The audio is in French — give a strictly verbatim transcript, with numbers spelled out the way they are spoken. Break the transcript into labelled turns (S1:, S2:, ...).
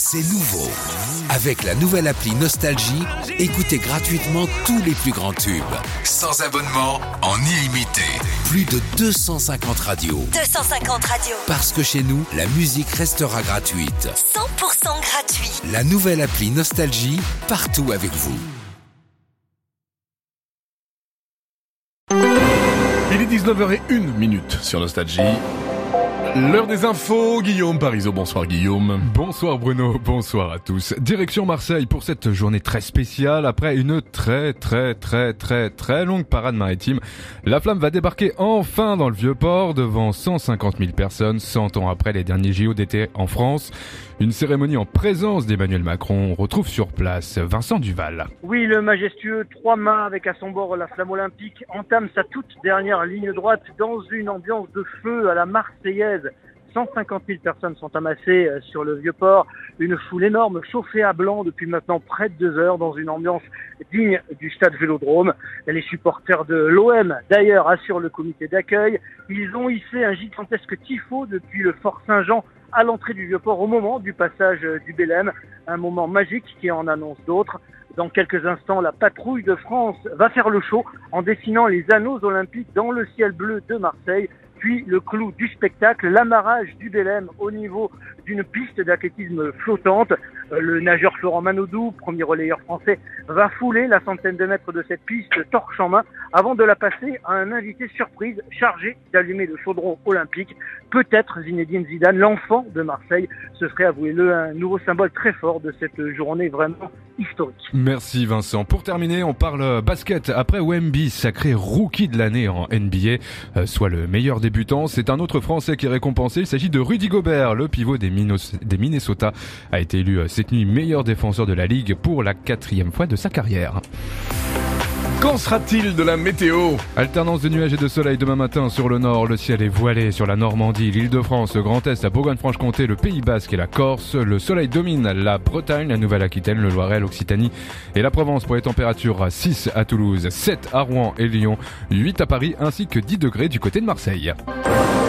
S1: C'est nouveau. Avec la nouvelle appli Nostalgie, écoutez gratuitement tous les plus grands tubes. Sans abonnement, en illimité. Plus de deux cent cinquante radios.
S2: deux cent cinquante radios.
S1: Parce que chez nous, la musique restera gratuite.
S2: cent pour cent gratuit.
S1: La nouvelle appli Nostalgie, partout avec vous.
S3: Il est dix-neuf heures zéro un sur Nostalgie. L'heure des infos, Guillaume Parisot. Bonsoir Guillaume.
S4: Bonsoir Bruno, bonsoir à tous. Direction Marseille pour cette journée très spéciale. Après une très très très très très longue parade maritime, la flamme va débarquer enfin dans le Vieux-Port devant cent cinquante mille personnes, cent ans après les derniers J O d'été en France. Une cérémonie en présence d'Emmanuel Macron. On retrouve sur place Vincent Duval.
S5: Oui, le majestueux trois mâts avec à son bord la flamme olympique entame sa toute dernière ligne droite dans une ambiance de feu à la marseillaise. cent cinquante mille personnes sont amassées sur le Vieux-Port, une foule énorme chauffée à blanc depuis maintenant près de deux heures dans une ambiance digne du stade Vélodrome. Les supporters de l'O M d'ailleurs assurent le comité d'accueil. Ils ont hissé un gigantesque tifo depuis le Fort Saint-Jean à l'entrée du Vieux-Port au moment du passage du Bélème, un moment magique qui en annonce d'autres. Dans quelques instants, la patrouille de France va faire le show en dessinant les anneaux olympiques dans le ciel bleu de Marseille. Puis le clou du spectacle, l'amarrage du Bélème au niveau d'une piste d'athlétisme flottante. Le nageur Florent Manodou, premier relayeur français, va fouler la centaine de mètres de cette piste torche en main avant de la passer à un invité surprise chargé d'allumer le chaudron olympique. Peut-être Zinedine Zidane, l'enfant de Marseille, ce serait, avouez-le, un nouveau symbole très fort de cette journée vraiment historique.
S4: Merci Vincent. Pour terminer, on parle basket. Après Wemby, sacré rookie de l'année en N B A, euh, soit le meilleur débutant, c'est un autre Français qui est récompensé. Il s'agit de Rudy Gobert, le pivot des, Minos- des Minnesota, a été élu cette nuit meilleur défenseur de la Ligue pour la quatrième fois de sa carrière.
S3: Qu'en sera-t-il de la météo ?
S4: Alternance de nuages et de soleil demain matin sur le nord. Le ciel est voilé sur la Normandie, l'Île-de-France, le Grand Est, la Bourgogne-Franche-Comté, le Pays Basque et la Corse. Le soleil domine la Bretagne, la Nouvelle-Aquitaine, le Loiret, l'Occitanie et la Provence pour les températures six à Toulouse, sept à Rouen et Lyon, huit à Paris ainsi que dix degrés du côté de Marseille.